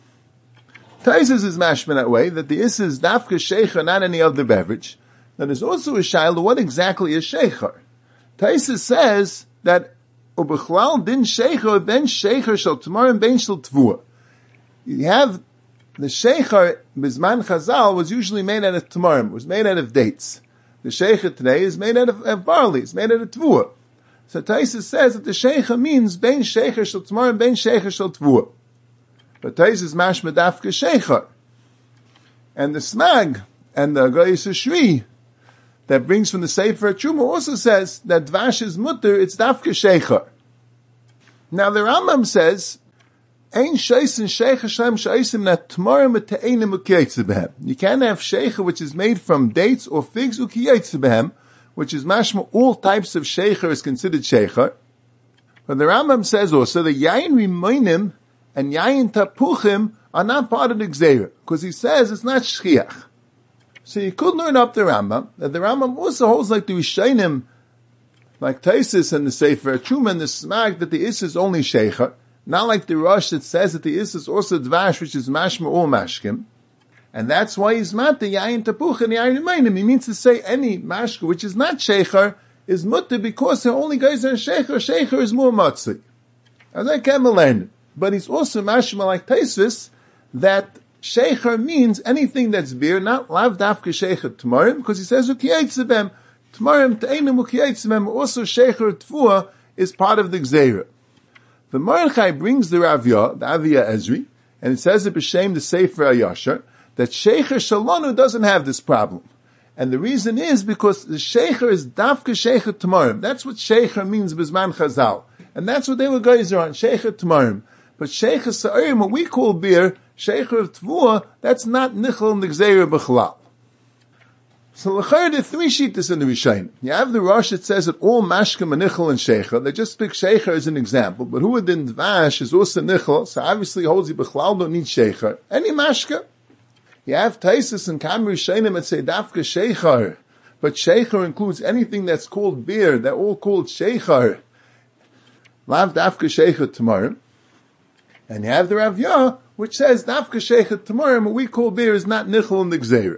Taisus is mashman that way, that the Issa is Dafka Sheikher, not any other beverage. Then there's also a Shaila, what exactly is Sheikher? Taisus says that Ubechlal din Sheikher, ben Sheikher shal Tamarim, ben shal Tvua. You have the Sheikher, Bizman Chazal, was usually made out of Tamarim, it was made out of dates. The Sheikher today is made out of barley, it's made out of Tvua. So Taisus says that the Sheikher means ben Sheikher shal Tamarim, ben Sheikher shal Tvua. But Taisus mashma dafka Sheikher. And the Smag, and the Gayis Shri, that brings from the Sefer Truma, also says that Dvash is mutter, it's dafka Sheikher. Now the Rambam says, Ein Sheisin Sheikher Shem Sheisim Nat Tamarim Te'enim Ukiyetze Behem. You can't have Sheikher which is made from dates or figs Ukiyetze Behem, which is mashma, all types of Sheikher is considered Sheikher. But the Rambam says also, the Yayin Rimoinim and Yayin Tapuchim are not part of the Gzeira, because he says it's not Shchiach. So you could learn up the Rambam, that the Rambam also holds like the Rishonim, like Taisis and the Sefer Truma and the Smag, that the Is is only Sheikha, not like the Rosh that says that the Is is also Dvash, which is Mashma or Mashkim. And that's why he's Mata, Yayin Tapuch and Yayin Maynim. He means to say any Mashka, which is not Sheikhar, is Mutta because the only guys are Sheikhar. Sheikhar is more Matzi. As I can learn. But he's also Mashma like Taisis, that Sheikhar means anything that's beer, not Lav Dafka Sheikhar Tamarim, because he says Ukiyaitzabem. Tamarim Ta'enim Ukiyaitzabem, also Sheikhar Tfua is part of the Gzeira. The Mordechai brings the Ravya, the Avia Ezri, and it says it b'shem the Sefer Ayashar, that Sheikhar Shalonu doesn't have this problem. And the reason is because the Sheikhar is Dafka Sheikhar Tamarim. That's what Sheikhar means Bizman Chazal. And that's what they were guys on, Sheikhar Tamarim. But Sheikhar Sa'arim, what we call beer, Sheikhar Tvua, that's not Nichel and the Gzeira B'chalal. So l'chayr the three shittas in the Rishonim. You have the Rosh that says that all Mashkim and Nichel and Sheikhar, they just pick Sheikhar as an example, but who in Dvash is also Nichel, so obviously holds you B'chalal don't need Sheikhar. Any Mashka? You have Taisis and Kamri Shainim that say Dafka Sheikhar, but Sheikhar includes anything that's called beer, they're all called Sheikhar. Lav Dafka Sheikhar Tamarim. And you have the Rav Yah, which says Dafka Sheikhar Tamarim, what we call beer is not Nichel and the Gzeira.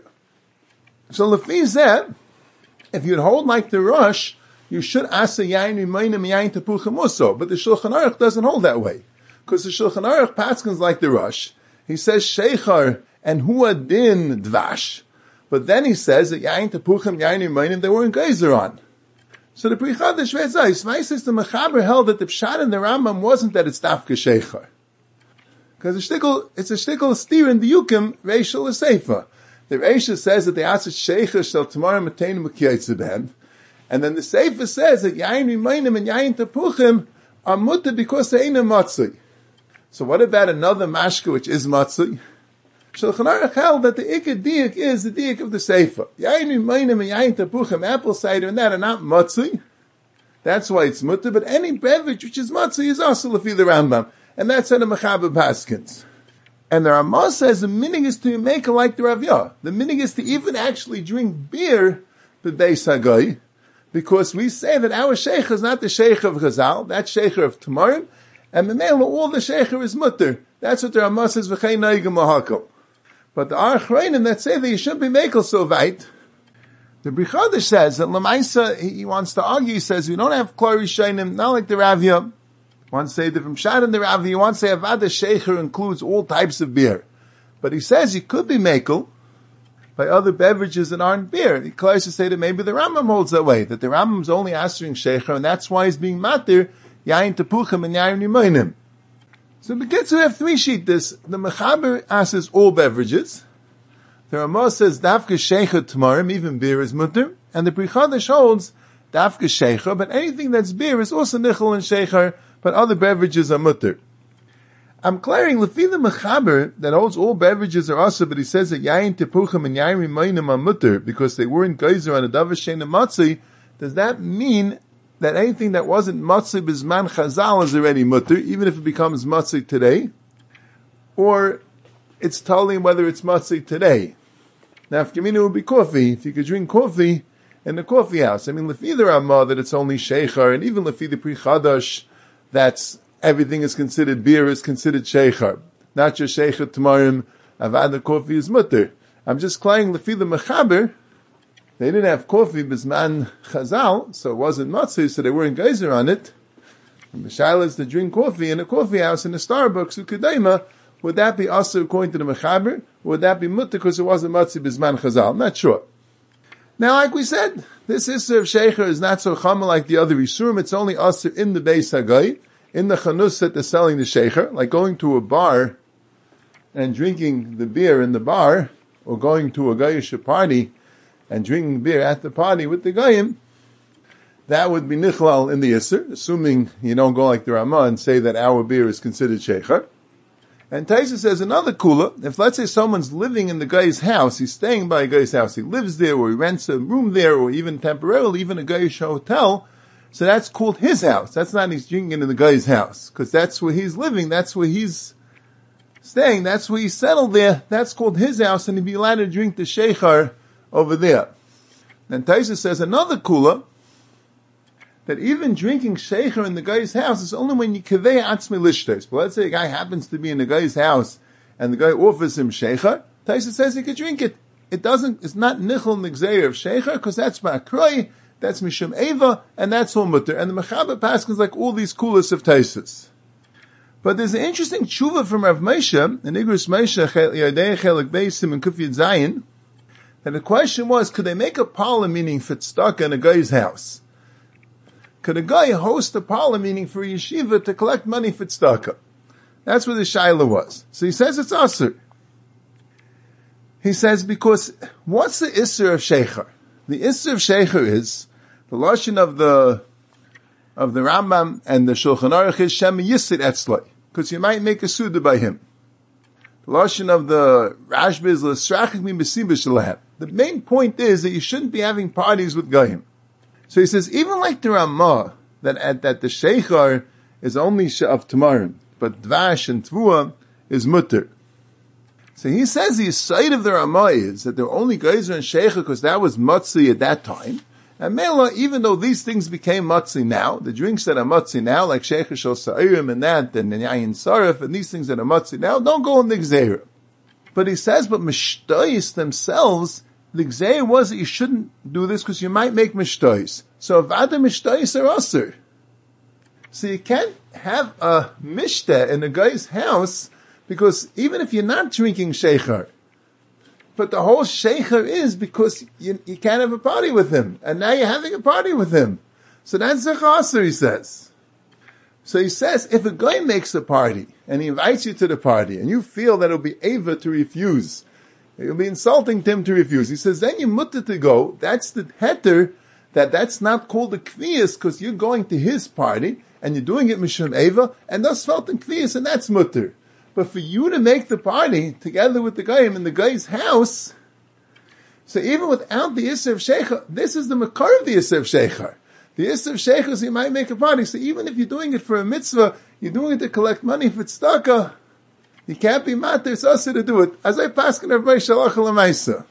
So Lefizeh, if you'd hold like the Rosh, you should asa yain rimaynim yain tapuchim also. But the Shulchan Aruch doesn't hold that way. Because the Shulchan Aruch paskins like the Rosh. He says Sheikhar and Hua Din Dvash. But then he says that yain tapuchim yain rimaynim, they weren't geyser on. So the Pri Chadash Vezai, Smai says the Mechaber held that the Pshat in the Rambam wasn't that it's Dafka Sheikhar. Because it's a shtickle steer in the Yukim, Reishal is Seifa. The Reisha says that the Asat Sheikhar shall tomorrow maintain Mukiyaitzabem. And then the Seifa says that Yain Rimainim and Yain Tapuchim are Mutta because they ain't a Matzui. So what about another Mashka which is Matzui? Shulchan Aruch held that the Ikad Diak is the Diak of the Seifa. Yain Rimainim and Yain Tapuchim, apple cider and that are not Matzui. That's why it's Mutta, but any beverage which is Matzui is also Lefi the Rambam. And that's how the Mechaber Paskins. And the Ramah says the minig is to make like the Rav Yah. The minig is to even actually drink beer, the Beis Hagai, because we say that our Sheikh is not the Sheikh of Chazal, that's Sheikh of Tamarim, and Memela, all the Sheikh is Mutter. That's what the Ramah says, V'chei Noigim Mahakal. But the Archreinim that say that you shouldn't be makel so weit, the Pri Chadash says that Lamaisa, he wants to argue, he says, we don't have Klor Rishonim, not like the Rav Yah. One say that from Shad and the Rav, you want to say Avada Sheikhar includes all types of beer. But he says you could be makel by other beverages that aren't beer. He claims to say that maybe the Rambam holds that way, that the Rambam's only answering Sheikhar, and that's why he's being matir, Yain Tapuchim and Yain Yimainim. So we get to have three shittas. The Mechaber asks all beverages. The Ramah says Dafka Sheikhar Tamarim, even beer is mutter. And the Pri Chadash holds Dafka Sheikhar, but anything that's beer is also Nichel and Sheikhar, but other beverages are mutter. I'm clearing Lefi the Mechaber that holds all beverages are also, but he says that Yain Tepuchim and Yain Rimainim are mutter because they weren't geyser on a Davar Sheina Matzui. Does that mean that anything that wasn't Matzui Bizman Chazal is already mutter, even if it becomes Matzui today? Or it's telling whether it's Matzui today? Now, if Gemina would be coffee, if you could drink coffee in the coffee house, I mean, Lefi the Ramah that it's only Sheikhar, and even Lefi the Pri Chadash, that's everything is considered beer is considered sheikhar. Not just sheikhar tamarim, avada coffee is mutter. I'm just crying Lefi the Mechaber. They didn't have coffee bisman chazal, so it wasn't matzah, so they weren't geyser on it. And the shaila is to drink coffee in a coffee house in a Starbucks ukadaima. Would that be also according to the Mechaber? Or would that be mutter because it wasn't matzah bisman chazal? I'm not sure. Now, like we said, this Isser of Sheikhar is not so chama like the other Isurim. It's only Asr in the Beis Hagai, in the Chanus that they're selling the Sheikhar, like going to a bar and drinking the beer in the bar, or going to a Gayish party and drinking beer at the party with the Gayim. That would be Nichlal in the Isser, assuming you don't go like the Ramah and say that our beer is considered Sheikhar. And Taisa says another kula, if let's say someone's living in the guy's house, he's staying by a guy's house, he lives there, or he rents a room there, or even temporarily, even a guy's hotel, so that's called his house. That's not he's drinking in the guy's house, because that's where he's living, that's where he's staying, that's where he's settled there, that's called his house, and he'd be allowed to drink the sheikhar over there. Then Taisa says another kula, that even drinking shecher in the guy's house is only when you kaveh atzmi lishtes. But let's say a guy happens to be in the guy's house and the guy offers him shecher, Taisa says he could drink it. It's not nichel nigzeir of shecher, because that's ma'akroi, that's mishum eva, and that's all mutter. And the mechaber paskins like all these kulas of Taisas. But there's an interesting tshuva from Rav Moshe, in Igros Moshe, Yodei Chelik Beisim and Kuf Yud Zayin, and the question was, could they make a parlor meeting for tzedakah in a guy's house? Could a guy host a parlor meeting for a yeshiva to collect money for tzedakah? That's what the shaila was. So he says it's asur. He says, because what's the isser of shecher? The isser of shecher is, the lashon of the Rambam and the Shulchan Aruch is Shem Yisid Etzlai, because you might make a suda by him. The lashon of the Rashba is L'srachik mi b'simba shalahem. The main point is that you shouldn't be having parties with goyim. So he says, even like the Ramah, that the shecher is only of tamarim, but dvash and tvua is mutter. So he says the side of the Ramah is that there were only geyser and shecher because that was matzi at that time. And Mela, even though these things became matzi now, the drinks that are matzi now, like shecher shel sa'irim and that, and yayin sarif, and these things that are matzi now, don't go in the gzeira. But he says, but mishtois themselves, the gzeira was that you shouldn't do this because you might make mishtois. So vada mishtois are aser. So you can't have a mishta in a guy's house, because even if you're not drinking shecher, but the whole shecher is because you can't have a party with him, and now you're having a party with him. So that's the chaser, he says. So he says, if a guy makes a party, and he invites you to the party, and you feel that it'll be ava to refuse, it'll be insulting to him to refuse, he says, then you mutter to go, that's the heter, that's not called a kviyas, because you're going to his party, and you're doing it mishum ava, and thus felt in kviyas, and that's mutter. But for you to make the party together with the guy in the guy's house, so even without the Isser of Shecher, this is the makar of the Isser of Shecher. The Isser of Shecher is you might make a party. So even if you're doing it for a mitzvah, you're doing it to collect money for tzedakah, you can't be matter, it's also to do it. As I pass in everybody shalach l'maisa.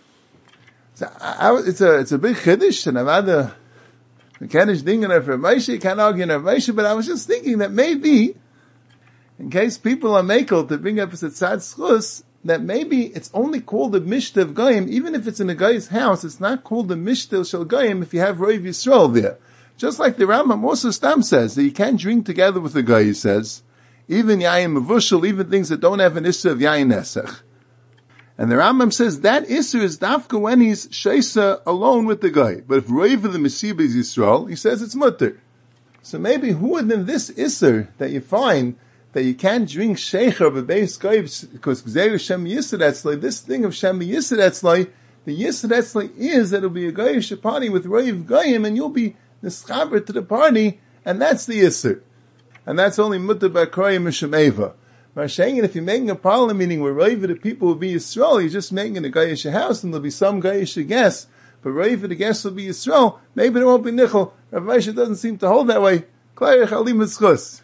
So it's a big chiddush, and I've had the Kiddush ding in Rav Moshe, you can't argue in Rav Moshe, but I was just thinking that maybe, in case people are makel to bring up a tzad schus, that maybe it's only called a mishta of goyim, even if it's in a guy's house, it's not called a mishta shel goyim if you have Roiv Yisrael there. Just like the Rambam also Stam says, that you can't drink together with a guy, he says, even yayin mevushal, even things that don't have an issur of yayin nesech. And the Rambam says that issur is dafka when he's sheisa alone with the guy. But if Roiv of the Mesiba is Yisrael, he says it's mutter. So maybe who within this issur that you find that you can't drink shecher of a base goyim because gzeir Shem Yisad Etzlai, this thing of Shem Yisad Etzlai, the Yisad Etzlai is that it'll be a goyish party with Roiv Goyim and you'll be nischaber to the party, and that's the Yisr. And that's only mutter b'akroyim mishum eva. Mashengen, if you're making a parlor meeting where Roiv the people will be Yisrael, you're just making a goyish house and there'll be some goyish guests, but Roiv the guests will be Yisrael, maybe there won't be nichel. Rav Moshe doesn't seem to hold that way. Klarech alim etzchus.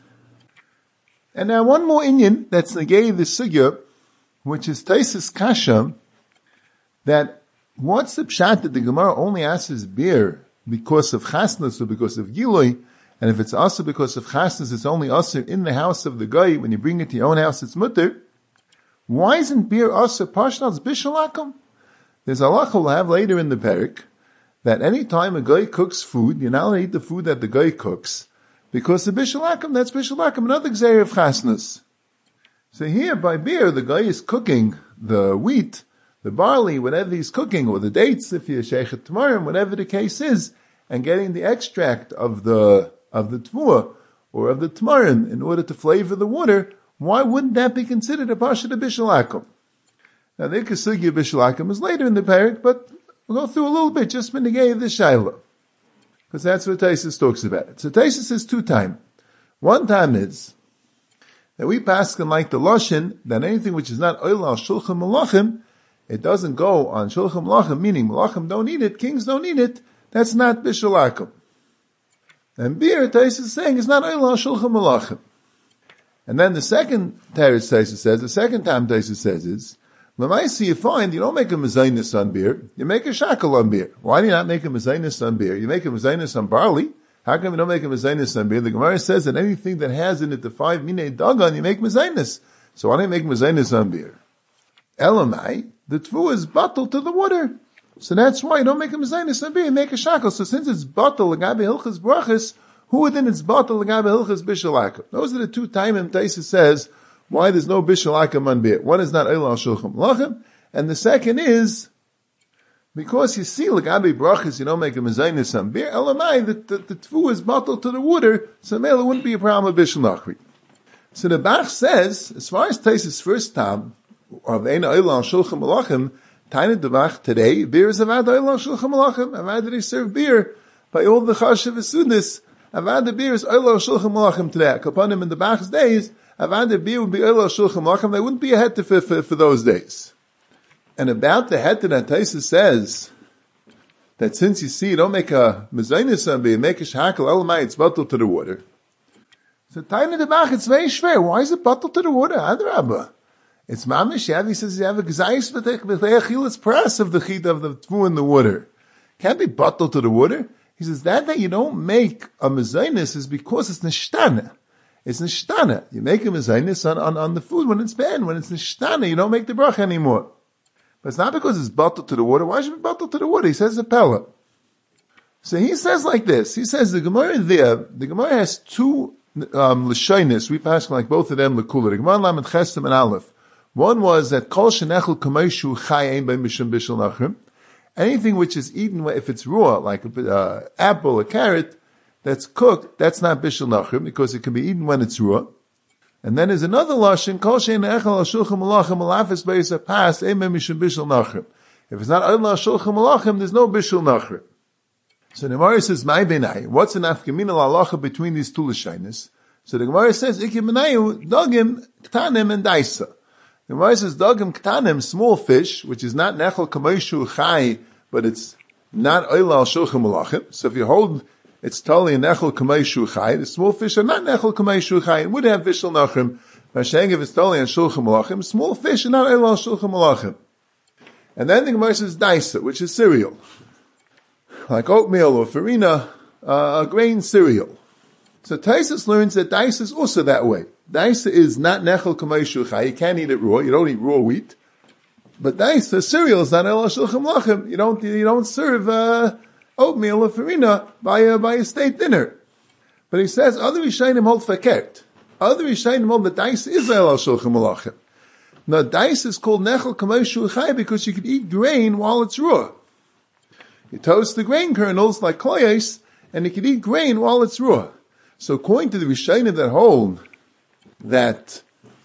And now one more inyan that's negay the sugya, which is Taisus Kasha, that what's the pshat that the Gemara only asks beer because of chasnas or because of gilui, and if it's also because of chasnas, it's only also in the house of the guy. When you bring it to your own house, it's mutter. Why isn't beer also pashnal? Bishalakum? There's a halacha we'll have later in the parak that any time a guy cooks food, you're not allowed to eat the food that the guy cooks. Because the bishalakim, that's bishalakim, another gzeir of chasnas. So here, by beer, the guy is cooking the wheat, the barley, whatever he's cooking, or the dates, if you're sheichet tamarim, whatever the case is, and getting the extract of the tvua, or of the tamarim, in order to flavor the water, why wouldn't that be considered a pasha of bishalakim? Now, the ikasugya bishalakim is later in the parak, but we'll go through a little bit, just minigay of the shaila. Because that's what Taisus talks about. So Taisus says two times. One time is that we paskin like the Loshin, that anything which is not oil al shulchan malachim, it doesn't go on shulchan malachim, meaning malachim don't eat it, kings don't eat it, that's not bishalakim. And beer, Taisus is saying, is not oil al shulchan malachim. And then the second Taisus says, the second time Taisus says is, Lamaisi, you find you don't make a mezainis on beer, you make a shackle on beer. Why do you not make a mezainis on beer? You make a mezainis on barley. How come you don't make a mezainis on beer? The Gemara says that anything that has in it the 5 minei dagan, you make mezainis. So why don't you make mezainis on beer? Elamai, the tvu is bottled to the water. So that's why you don't make a mezainis on beer, you make a shackle. So since it's bottled, l'gabe hilchas brachas, who within its bottle l'gabe hilchas bishalakim? Those are the two times Taisa says why there's no bishalakim on beer. One is not eila shulchan malachim, and the second is because you see l'gabe brachas, you don't make a mezainis on beer. Elamai, the tvu is bottled to the water, so mele wouldn't be a problem with bishalachri. So the Bach says, as far as Taisa's first time of eina eila shulchan malachim, Taina Devach today, beer is avad oil shulchan malachim. Avad they serve beer by all the chashav esudis. Avad the beer is oil shulchan malachim today. Kapanim in the Bach's days, avad the beer would be oil shulchan malachim. There wouldn't be a heter for those days. And about the heter that Taisa says that since you see you don't make a mezainis on beer, make a shakal elamai, it's bottled to the water. So Taina Devach, it's very schwer. Why is it bottled to the water? Adrabah. It's mamish, he says you have a gzayis v'techilas press of the chit of the tvu in the water. Can't be bottled to the water. He says that you don't make a mezainis is because it's nishtana. It's nishtana. You make a mezainis on the food when it's banned. When it's nishtana, you don't make the bracha anymore. But it's not because it's bottled to the water. Why should it be bottled to the water? He says a pella. So he says like this. He says the Gemara has two l'shainis. We pass like both of them l'kula. The Gemara lamed chesem and aleph. One was that kol shenechel kameishu chay ein by mishum bishul nachrim. Anything which is eaten if it's raw, like an apple, a carrot, that's cooked, that's not bishul nachrim because it can be eaten when it's raw. And then there's another lashon kol shenechel al shulchan malachim alafis beis apas ein by mishum bishul nachrim. If it's not al shulchan malachim, there's no bishul nachrim. So the Gemara says, "My benai." What's an afkamina halacha between these two l'shainis? So the Gemara says, "Ikim benayu dogim ktanim and daisa." The Gemara says, Dogim Ktanim, small fish, which is not Nechel Kameishu Chai, but it's not Oila Shulchan Malachim. So if you hold, it's totally a Nechel Kameishu Chai, the small fish are not Nechel Kameishu Chai, it would have Vishal Nachrim. Mashang, if it's totally on Shulchan Malachim, small fish are not Oila Shulchan Malachim. And then the Gemara says Daisa, which is cereal. Like oatmeal or farina, a grain cereal. So Taisus learns that Daisa is also that way. Daisa is not nechel kameishu chai. You can't eat it raw. You don't eat raw wheat. But daisa, cereal is not el shulchan malachim. You don't serve oatmeal or farina by a state dinner. But he says other Rishayim hold fakert. Other Rishayim hold that daisa is el shulchan malachim. Now daisa is called nechel kameishu chai because you can eat grain while it's raw. You toast the grain kernels like koyes, and you can eat grain while it's raw. So according to the Rishayim that hold that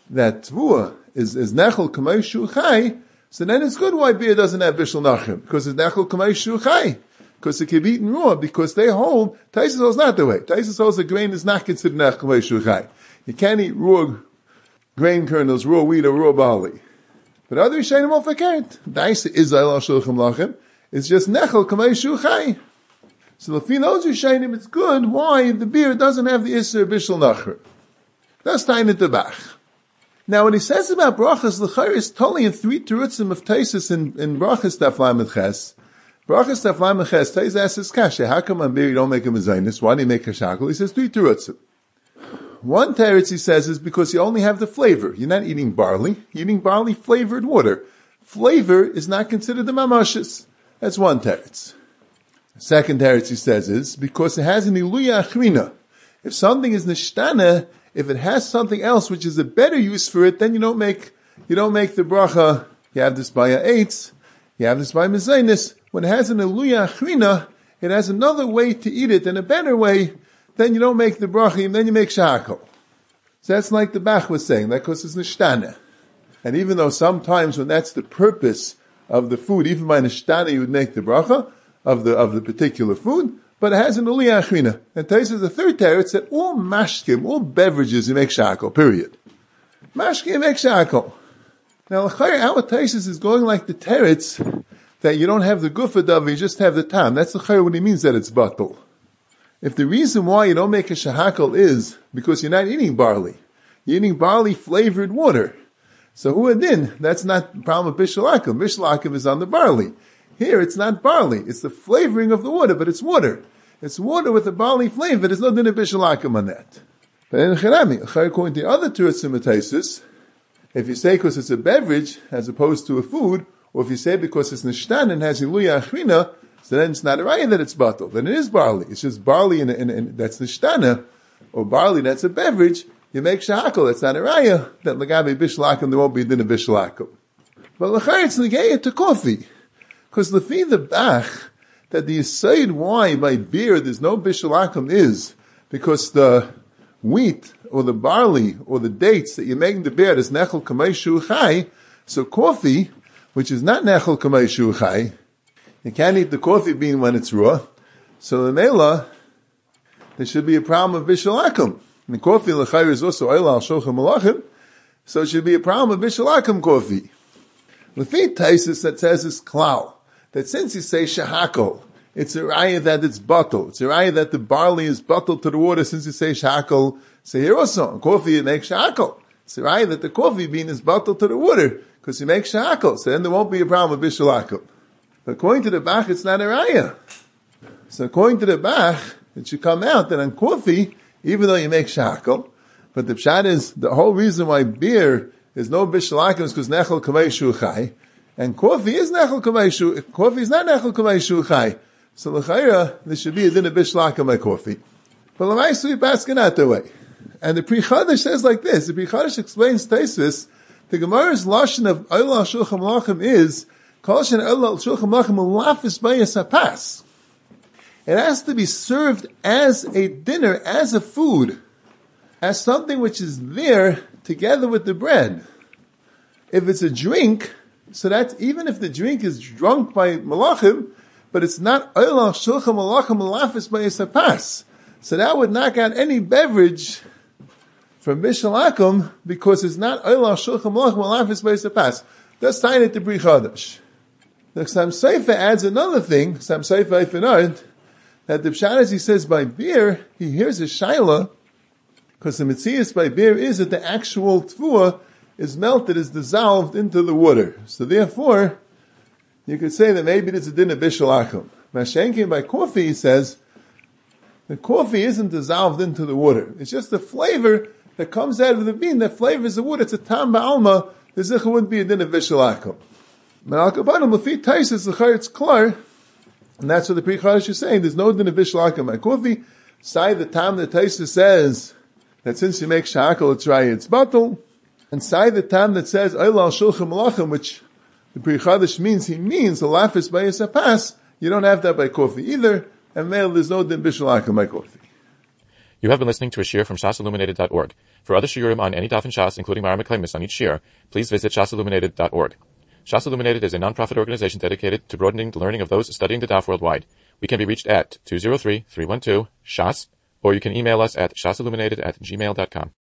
tvua is nechel kameishu chai, so then it's good why beer doesn't have bishul nachim, because it's nechel kameishu chai, because it can be eaten raw, because they hold, Taisus holds not the way. Taisus holds the grain is not considered nechel kameishu chai. You can't eat raw grain kernels, raw wheat, or raw barley. But other Rishayim all fakert. Daisa is el shulchan malachim, it's just nechel kameishu chai. So if you know Rishayim, it's good why the beer doesn't have the iser bishul nachim. That's Tainat Bach. Now, when he says about brachas, l'chayr is totally in 3 terutzim of Taisus in brachas taflam ches. Brachas taflam ches, Taisus asks kasha, how come on beer you don't make a mezainis? Why do you make a shackle? He says 3 terutzim. One teretz he says is because you only have the flavor. You're not eating barley. You're eating barley flavored water. Flavor is not considered the mamashis. That's one teretz. Second teretz he says is because it has an iluya achrina. If something is nishtana, if it has something else which is a better use for it, then you don't make the bracha. You have this by a eitz, you have this by mezainis. When it has an eluya achrina, it has another way to eat it and a better way, then you don't make the bracha, and then you make shakal. So that's like the Bach was saying, that because it's nishtana. And even though sometimes when that's the purpose of the food, even by nishtana you would make the bracha of the particular food, but it has an aliyah achrina. And Taisa is the third teretz that all mashkim, all beverages, you make shakal, period. Mashkim, you make shakal. Now, our Taisa is going like the teretz that you don't have the gufa davar, you just have the tam. That's the chayr when he means that it's batal. If the reason why you don't make a shahakal is because you're not eating barley, you're eating barley flavored water, So huadin, that's not the problem of bishul akum. Bishul akum is on the barley. Here it's not barley, it's the flavoring of the water, but it's water. It's water with a barley flavor, there's no din of bishul akum on that. But in Cherami, according to the other Turatsim Ataisis, if you say because it's a beverage as opposed to a food, or if you say because it's nishtan and has iluya achrina, so then it's not a raya that it's batal. Then it is barley. It's just barley and that's nishtana, or barley that's a beverage. You make shahakal, that's not a raya. That lagabe bishul akum, there won't be a din of bishul akum. But l'chayr it's negaya to coffee. Because lefi the bach, that the aside why by beer there's no bishul akum is because the wheat or the barley or the dates that you're making the beer is nechel kamei shu chai. So coffee, which is not nechel kamei shu chai, you can't eat the coffee bean when it's raw. So the mela, there should be a problem of bishul akum. And the coffee l'chayr is also oil al shochem malachim, so it should be a problem of bishul akum coffee. Lefi Taisus that says is klal, that since you say shahakol, it's a raya that it's bottled. It's a raya that the barley is bottled to the water since you say shahakol. So here also, coffee you make shahakol. It's a raya that the coffee bean is bottled to the water because you make shahakol. So then there won't be a problem with bishul akum. But according to the Bach, it's not a raya. So according to the Bach, it should come out that on coffee, even though you make shahakol, but the pshat is, the whole reason why beer is no bishul akum is because nechel kamei shu chai, and coffee is nechel kamei shu, coffee is not nechel kamei shu chai. So l'chayra, there should be a din of bishul akum by coffee. But l'maysu we basket out that way. And the Pri Chadash says like this, the Pri Chadash explains Taisus, the Gemara's lashon of oil al shulchan malachim is, kol shen oil al shulchan malachim ulafis bayas hapas. It has to be served as a dinner, as a food, as something which is there together with the bread. If it's a drink, so that's even if the drink is drunk by malachim, but it's not oil al shulchan malachim ulafis bayas hapas. So that would knock out any beverage from bishul akum because it's not oil al shulchan malachim ulafis bayas hapas. That's tying it to Pri Chadash. The Chassam Sofer adds another thing, Chassam Sofer Eifinard, that the pshat as he says by beer, he hears a shaila, because the mitzias by beer is that the actual tfuah is melted, is dissolved into the water. So therefore, you could say that maybe it's a din of bishul akum. Mashenkin by coffee, he says, the coffee isn't dissolved into the water. It's just the flavor that comes out of the bean that flavors the water. It's a tam ba'alma. The zichah wouldn't be a din of bishul akum. But al-kabanim, lefi Taisus, it's klar, and that's what the Pri Chadash is saying. There's no din of bishul akum by coffee. Say the tam that Taisus says that since you make shakal, it's right, it's batal. And say the tam that says oil al shulchan malachim, which the Pri Chadash means, he means the lafis bayas hapas. You don't have that by coffee either. And male, there's no din bishul akum by coffee. You have been listening to a shiur from shasilluminated.org. For other shiurim on any daf and shas, including Mara Meklemis on each shiur, please visit shasilluminated.org. Shas Illuminated is a non-profit organization dedicated to broadening the learning of those studying the daf worldwide. We can be reached at 203-312-SHAS, or you can email us at shasilluminated@gmail.com.